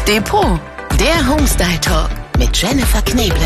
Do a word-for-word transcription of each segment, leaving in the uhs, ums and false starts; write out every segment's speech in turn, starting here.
Depot, der Homestyle Talk mit Jennifer Kneble.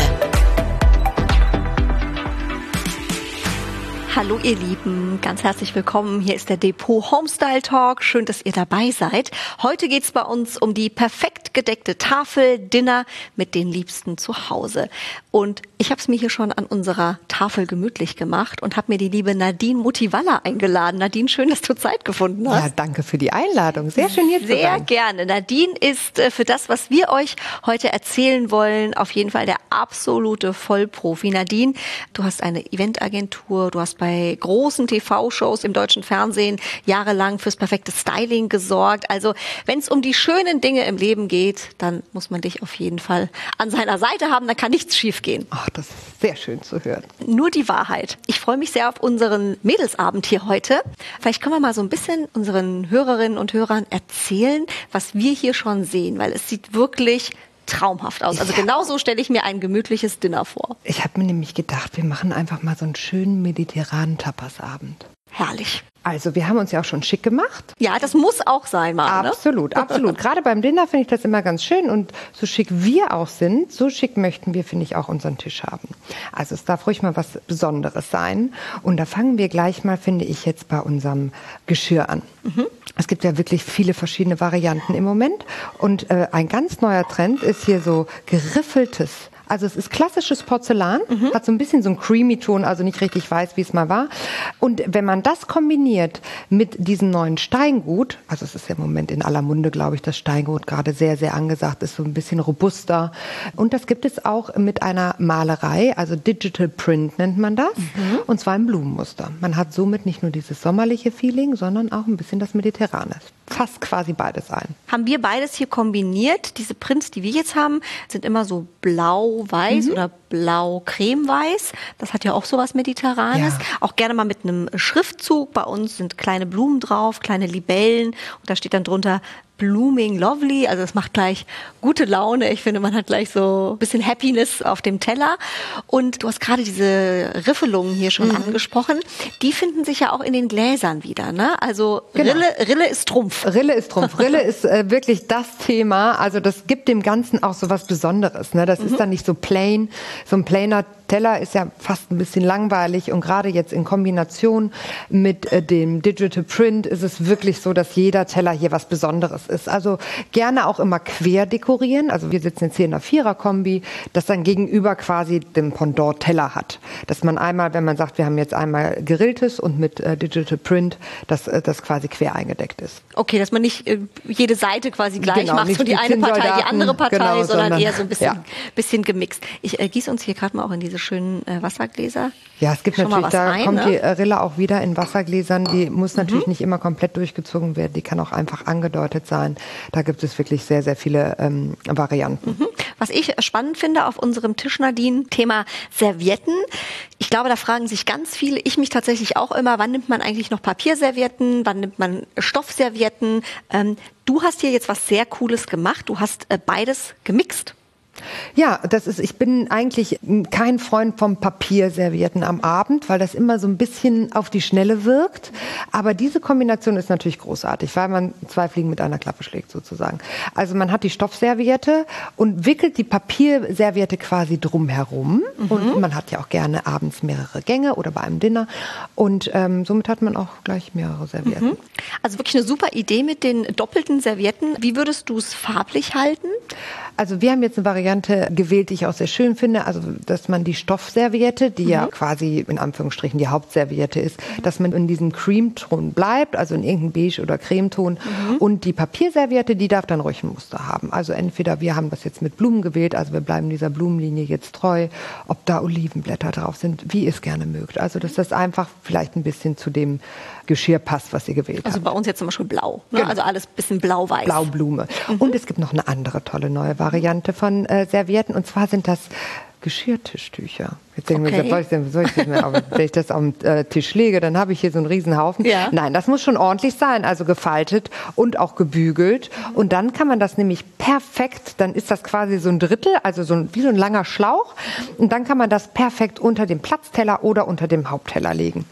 Hallo ihr Lieben, ganz herzlich willkommen. Hier ist der Depot Homestyle Talk. Schön, dass ihr dabei seid. Heute geht's bei uns um die perfekt gedeckte Tafel, Dinner mit den Liebsten zu Hause. Und ich habe es mir hier schon an unserer Tafel gemütlich gemacht und habe mir die liebe Nadine Mutivalla eingeladen. Nadine, schön, dass du Zeit gefunden hast. Ja, danke für die Einladung. Sehr schön hier zu sein. Sehr gerne. Nadine ist äh, für das, was wir euch heute erzählen wollen, auf jeden Fall der absolute Vollprofi. Nadine, du hast eine Eventagentur, du hast bei großen T V-Shows im deutschen Fernsehen jahrelang fürs perfekte Styling gesorgt. Also wenn es um die schönen Dinge im Leben geht, dann muss man dich auf jeden Fall an seiner Seite haben, dann kann nichts schiefgehen. Ach, das ist sehr schön zu hören. Nur die Wahrheit. Ich freue mich sehr auf unseren Mädelsabend hier heute. Vielleicht können wir mal so ein bisschen unseren Hörerinnen und Hörern erzählen, was wir hier schon sehen, weil es sieht wirklich traumhaft aus. Also ja. Genau so stelle ich mir ein gemütliches Dinner vor. Ich habe mir nämlich gedacht, wir machen einfach mal so einen schönen mediterranen Tapasabend. Herrlich. Also wir haben uns ja auch schon schick gemacht. Ja, das muss auch sein, mal. Absolut, ne? absolut. Gerade beim Dinner finde ich das immer ganz schön. Und so schick wir auch sind, so schick möchten wir, finde ich, auch unseren Tisch haben. Also es darf ruhig mal was Besonderes sein. Und da fangen wir gleich mal, finde ich, jetzt bei unserem Geschirr an. Mhm. Es gibt ja wirklich viele verschiedene Varianten im Moment. Und äh, ein ganz neuer Trend ist hier so geriffeltes. Also es ist klassisches Porzellan, mhm. hat so ein bisschen so einen Creamy-Ton, also nicht richtig weiß, wie es mal war. Und wenn man das kombiniert mit diesem neuen Steingut, also es ist ja im Moment in aller Munde, glaube ich, das Steingut gerade sehr, sehr angesagt, ist so ein bisschen robuster. Und das gibt es auch mit einer Malerei, also Digital Print nennt man das, mhm. und zwar im Blumenmuster. Man hat somit nicht nur dieses sommerliche Feeling, sondern auch ein bisschen das Mediterrane. Fasst quasi beides ein. Haben wir beides hier kombiniert? Diese Prints, die wir jetzt haben, sind immer so blau-weiß mhm. oder blau-creme-weiß. Das hat ja auch sowas Mediterranes. Ja. Auch gerne mal mit einem Schriftzug. Bei uns sind kleine Blumen drauf, kleine Libellen. Und da steht dann drunter Blooming Lovely, also es macht gleich gute Laune. Ich finde, man hat gleich so ein bisschen Happiness auf dem Teller. Und du hast gerade diese Riffelungen hier schon mhm. angesprochen. Die finden sich ja auch in den Gläsern wieder, ne? Also genau. Rille, Rille ist Trumpf. Rille ist Trumpf. Rille ist äh, wirklich das Thema. Also das gibt dem Ganzen auch so was Besonderes, ne? Das mhm. ist dann nicht so plain. So ein plainer Teller ist ja fast ein bisschen langweilig und gerade jetzt in Kombination mit äh, dem Digital Print ist es wirklich so, dass jeder Teller hier was Besonderes ist. Also gerne auch immer quer dekorieren. Also wir sitzen jetzt hier in einer Vierer-Kombi, das dann gegenüber quasi dem Pendant-Teller hat. Dass man einmal, wenn man sagt, wir haben jetzt einmal Gerilltes und mit äh, Digital Print, dass äh, das quasi quer eingedeckt ist. Okay, dass man nicht äh, jede Seite quasi gleich genau, macht, so die, die eine Partei, die andere Partei, genau, sondern, sondern eher so ein bisschen, ja. bisschen gemixt. Ich äh, gieße uns hier gerade mal auch in diese schönen äh, Wassergläser. Ja, es gibt Schon natürlich, da rein, kommt ne? die Rille auch wieder in Wassergläsern. Die muss natürlich mhm. nicht immer komplett durchgezogen werden. Die kann auch einfach angedeutet sein. Da gibt es wirklich sehr, sehr viele ähm, Varianten. Mhm. Was ich spannend finde auf unserem Tisch, Nadine, Thema Servietten. Ich glaube, da fragen sich ganz viele, ich mich tatsächlich auch immer, wann nimmt man eigentlich noch Papierservietten, wann nimmt man Stoffservietten? Ähm, du hast hier jetzt was sehr Cooles gemacht. Du hast äh, beides gemixt. Ja, das ist, ich bin eigentlich kein Freund vom Papierservietten am Abend, weil das immer so ein bisschen auf die Schnelle wirkt. Aber diese Kombination ist natürlich großartig, weil man zwei Fliegen mit einer Klappe schlägt sozusagen. Also man hat die Stoffserviette und wickelt die Papierserviette quasi drumherum. Mhm. Und man hat ja auch gerne abends mehrere Gänge oder bei einem Dinner. Und ähm, somit hat man auch gleich mehrere Servietten. Mhm. Also wirklich eine super Idee mit den doppelten Servietten. Wie würdest du es farblich halten? Also wir haben jetzt eine Variante gewählt, die ich auch sehr schön finde, also dass man die Stoffserviette, die mhm. ja quasi in Anführungsstrichen die Hauptserviette ist, mhm. dass man in diesem Cremeton bleibt, also in irgendeinem Beige- oder Cremeton. Mhm. Und die Papierserviette, die darf dann ruhig ein Muster haben. Also entweder wir haben das jetzt mit Blumen gewählt, also wir bleiben dieser Blumenlinie jetzt treu, ob da Olivenblätter drauf sind, wie ihr es gerne mögt. Also dass das einfach vielleicht ein bisschen zu dem Geschirr passt, was ihr gewählt habt. Also bei uns jetzt zum Beispiel blau, ne? Genau. Also alles ein bisschen blau-weiß. Blaublume. Mhm. Und es gibt noch eine andere tolle neue Variante von äh, Servietten und zwar sind das Geschirrtischtücher. Jetzt denken okay. wir, soll ich, denn, soll ich das mehr, aber wenn ich das auf den äh, Tisch lege, dann habe ich hier so einen Riesenhaufen. Ja. Nein, das muss schon ordentlich sein, also gefaltet und auch gebügelt. Mhm. Und dann kann man das nämlich perfekt, dann ist das quasi so ein Drittel, also so ein, wie so ein langer Schlauch. Und dann kann man das perfekt unter dem Platzteller oder unter dem Hauptteller legen.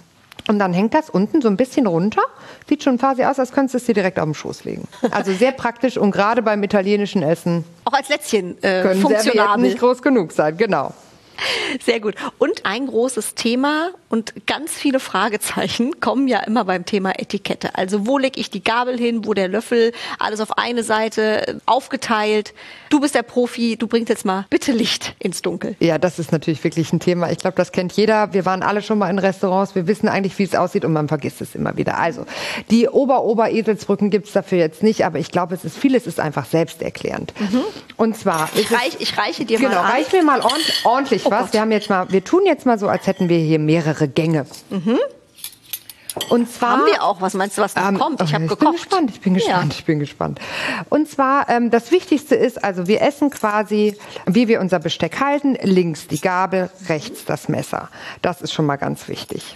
Und dann hängt das unten so ein bisschen runter. Sieht schon quasi aus, als könntest du es dir direkt auf den Schoß legen. Also sehr praktisch und gerade beim italienischen Essen. Auch als Lätzchen äh, können funktionabel. Servietten nicht groß genug sein, genau. Sehr gut. Und ein großes Thema und ganz viele Fragezeichen kommen ja immer beim Thema Etikette. Also wo lege ich die Gabel hin, wo der Löffel, alles auf eine Seite aufgeteilt. Du bist der Profi, du bringst jetzt mal bitte Licht ins Dunkel. Ja, das ist natürlich wirklich ein Thema. Ich glaube, das kennt jeder. Wir waren alle schon mal in Restaurants. Wir wissen eigentlich, wie es aussieht und man vergisst es immer wieder. Also die Ober-Ober-Eselsbrücken gibt es dafür jetzt nicht, aber ich glaube, es ist vieles ist einfach selbsterklärend. Mhm. Und zwar ich, reich, ich reiche dir genau, mal an. reich mir mal ordentlich, ordentlich oh was. Gott. Wir haben jetzt mal, wir tun jetzt mal so, als hätten wir hier mehrere Gänge. Mhm. Und zwar haben wir auch. Was meinst du, was noch ähm, kommt? Ich habe ich gekocht. Bin gespannt, ich bin gespannt, ja. ich bin gespannt. Und zwar ähm, das Wichtigste ist, also wir essen quasi, wie wir unser Besteck halten, links die Gabel, rechts das Messer. Das ist schon mal ganz wichtig.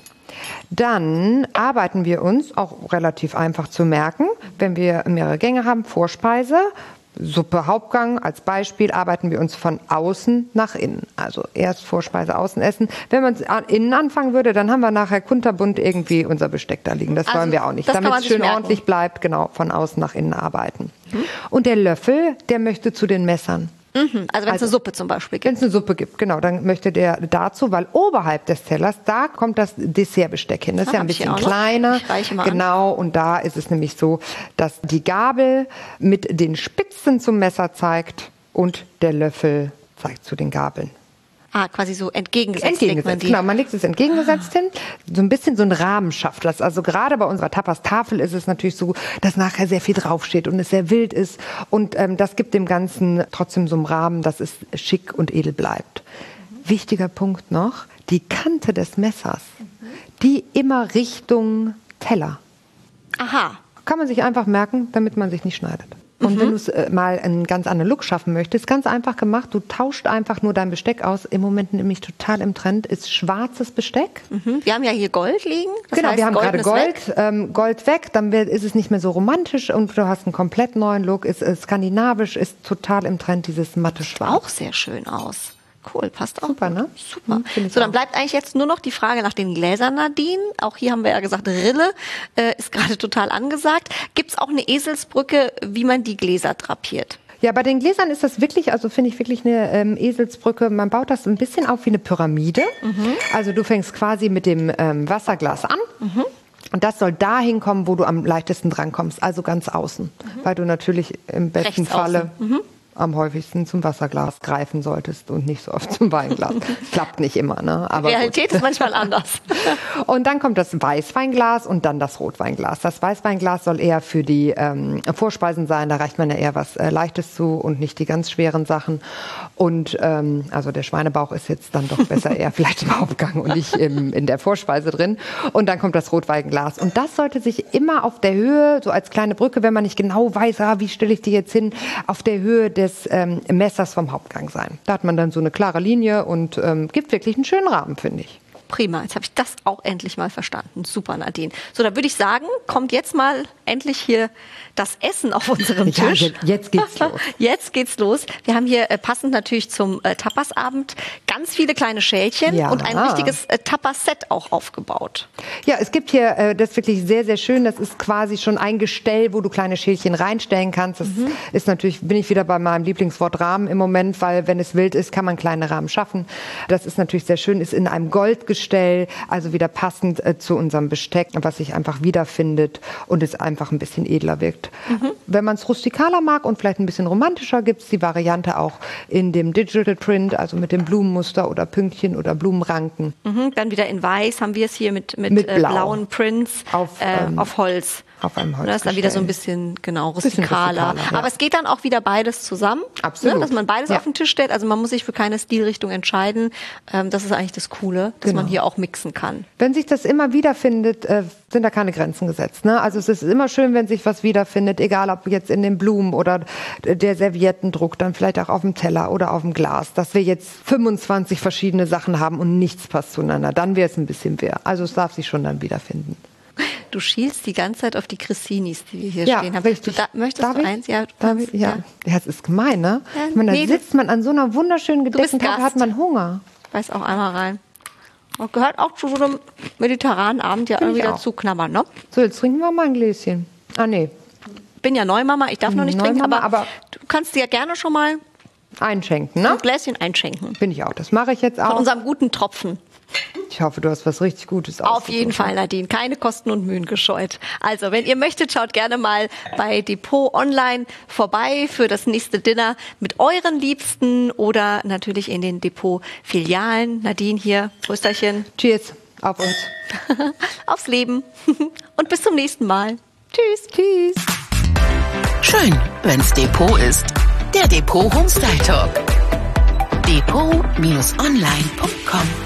Dann arbeiten wir uns, auch relativ einfach zu merken, wenn wir mehrere Gänge haben, Vorspeise, Suppe, Hauptgang. Als Beispiel arbeiten wir uns von außen nach innen. Also erst Vorspeise, außen essen. Wenn man innen anfangen würde, dann haben wir nachher kunterbunt irgendwie unser Besteck da liegen. Das also, wollen wir auch nicht. Damit es schön merken. ordentlich bleibt, genau, von außen nach innen arbeiten. Mhm. Und der Löffel, der möchte zu den Messern. Mhm. Also wenn es also, eine Suppe zum Beispiel gibt. Wenn es eine Suppe gibt, genau, dann möchte der dazu, weil oberhalb des Tellers, da kommt das Dessertbesteck hin. Das ist ah, ja ein bisschen kleiner. Genau, an. Und da ist es nämlich so, dass die Gabel mit den Spitzen zum Messer zeigt und der Löffel zeigt zu den Gabeln. Ah, quasi so entgegengesetzt. Entgegengesetzt, man genau. Man legt es entgegengesetzt ah. hin. So ein bisschen so ein Rahmen schafft das. Also gerade bei unserer Tapas-Tafel ist es natürlich so, dass nachher sehr viel draufsteht und es sehr wild ist. Und ähm, das gibt dem Ganzen trotzdem so einen Rahmen, dass es schick und edel bleibt. Mhm. Wichtiger Punkt noch, die Kante des Messers, mhm. die immer Richtung Teller. Aha. Kann man sich einfach merken, damit man sich nicht schneidet. Und mhm. wenn du es äh, mal einen ganz anderen Look schaffen möchtest, ganz einfach gemacht, du tauscht einfach nur dein Besteck aus. Im Moment nämlich total im Trend ist schwarzes Besteck. Mhm. Wir haben ja hier Gold liegen. Das genau, heißt, wir haben Gold gerade Gold, weg. Ähm, Gold weg, dann wird, ist es nicht mehr so romantisch und du hast einen komplett neuen Look. Ist, ist skandinavisch, ist total im Trend, dieses matte Schwarz. Auch sehr schön aus. Cool, passt auch. Super, ne? Super. Hm, so, dann bleibt eigentlich jetzt nur noch die Frage nach den Gläsern, Nadine. Auch hier haben wir ja gesagt, Rille äh, ist gerade total angesagt. Gibt es auch eine Eselsbrücke, wie man die Gläser drapiert? Ja, bei den Gläsern ist das wirklich, also finde ich wirklich eine ähm, Eselsbrücke. Man baut das ein bisschen auf wie eine Pyramide. Mhm. Also du fängst quasi mit dem ähm, Wasserglas an. Mhm. Und das soll dahin kommen, wo du am leichtesten drankommst, also ganz außen. Mhm. Weil du natürlich im besten Rechts Falle... Mhm. am häufigsten zum Wasserglas greifen solltest und nicht so oft zum Weinglas. Klappt nicht immer, ne? Aber die Realität gut. ist manchmal anders. Und dann kommt das Weißweinglas und dann das Rotweinglas. Das Weißweinglas soll eher für die ähm, Vorspeisen sein. Da reicht man ja eher was äh, Leichtes zu und nicht die ganz schweren Sachen. Und ähm, also der Schweinebauch ist jetzt dann doch besser eher vielleicht im Hauptgang und nicht im, in der Vorspeise drin. Und dann kommt das Rotweinglas. Und das sollte sich immer auf der Höhe, so als kleine Brücke, wenn man nicht genau weiß, ah, wie stelle ich die jetzt hin, auf der Höhe der des ähm, Messers vom Hauptgang sein. Da hat man dann so eine klare Linie und ähm, gibt wirklich einen schönen Rahmen, finde ich. Prima, jetzt habe ich das auch endlich mal verstanden. Super, Nadine. So, dann würde ich sagen, kommt jetzt mal endlich hier das Essen auf unserem Tisch. Ja, jetzt geht's los. Jetzt geht's los. Wir haben hier äh, passend natürlich zum äh, Tapasabend ganz viele kleine Schälchen ja. und ein richtiges äh, Tapas-Set auch aufgebaut. Ja, es gibt hier, äh, das ist wirklich sehr, sehr schön. Das ist quasi schon ein Gestell, wo du kleine Schälchen reinstellen kannst. Das mhm. ist natürlich, bin ich wieder bei meinem Lieblingswort Rahmen im Moment, weil wenn es wild ist, kann man kleine Rahmen schaffen. Das ist natürlich sehr schön, ist in einem Goldgestell, also wieder passend äh, zu unserem Besteck, was sich einfach wiederfindet und es einfach ein bisschen edler wirkt. Mhm. Wenn man es rustikaler mag und vielleicht ein bisschen romantischer, gibt es die Variante auch in dem Digital Print, also mit dem Blumenmuster oder Pünktchen oder Blumenranken. Mhm. Dann wieder in Weiß haben wir es hier mit, mit, mit Blau. äh, blauen Prints auf, äh, ähm, auf Holz. Auf einem Holz. Das ist dann wieder so ein bisschen, genau, rustikaler. rustikaler ja. Aber es geht dann auch wieder beides zusammen. Absolut. Ne, dass man beides ja. auf den Tisch stellt. Also man muss sich für keine Stilrichtung entscheiden. Ähm, das ist eigentlich das Coole, dass genau. man hier auch mixen kann. Wenn sich das immer wiederfindet, äh, sind da keine Grenzen gesetzt. Ne? Also es ist immer schön, wenn sich was wiederfindet, egal ob jetzt in den Blumen oder der Serviettendruck, dann vielleicht auch auf dem Teller oder auf dem Glas, dass wir jetzt fünfundzwanzig verschiedene Sachen haben und nichts passt zueinander. Dann wäre es ein bisschen mehr. Also es darf sich schon dann wiederfinden. Du schielst die ganze Zeit auf die Crissinis, die wir hier ja, stehen haben. Richtig. Du, da, möchtest darf du ich? eins? Ja, darf ich? Ja. ja, das ist gemein, ne? Ja, ich meine, da nee, sitzt man an so einer wunderschönen gedeckten Tafel, hat man Hunger. Beiß auch einmal rein. Das gehört auch zu so einem mediterranen Abend ja Find irgendwie ich auch. dazu, knabbern, ne? So, jetzt trinken wir mal ein Gläschen. Ah, nee. Bin ja Neumama, ich darf noch nicht trinken, Neumama, aber, aber- du kannst dir gerne schon mal Einschenken, ne? ein Gläschen einschenken. Bin ich auch. Das mache ich jetzt Von auch. unserem guten Tropfen. Ich hoffe, du hast was richtig Gutes Auf jeden ausgesucht. Fall, Nadine. Keine Kosten und Mühen gescheut. Also, wenn ihr möchtet, schaut gerne mal bei Depot Online vorbei für das nächste Dinner mit euren Liebsten oder natürlich in den Depot-Filialen. Nadine hier, Prösterchen. Cheers auf uns. Aufs Leben. Und bis zum nächsten Mal. Tschüss. Tschüss. Schön, wenn's Depot ist. Der Depot Homestyle Talk. Depot Bindestrich online Punkt com